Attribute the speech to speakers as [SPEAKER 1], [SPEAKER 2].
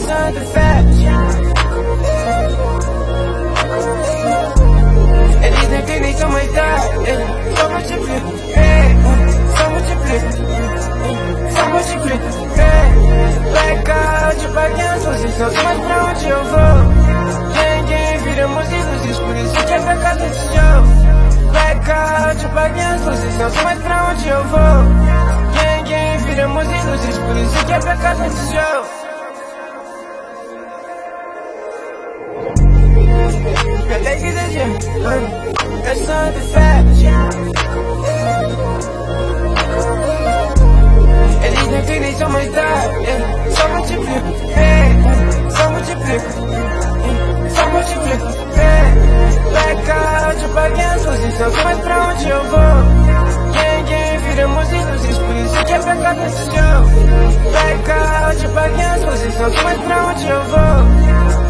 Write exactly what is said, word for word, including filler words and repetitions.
[SPEAKER 1] Santo Fete. Eles nem vivem só mais tarde, só multiplica, só multiplica, só multiplica. Blackout, paguei as posições, mas pra onde eu vou? Ninguém vira músicos, por isso que é pra casa de show. Blackout, paguei as posições, mas pra onde eu vou? Ninguém vira músicos, por isso que é pra casa de show. Cadê que deseja? É Santo Fete. Eles nem vivem só mais tarde, só multiplica, só multiplica, só multiplica. Blackout, paguei as posições, mas pra onde eu vou? Ninguém vira músicos, por isso que é pra casa de show. Blackout, paguei as posições, mas pra onde eu vou?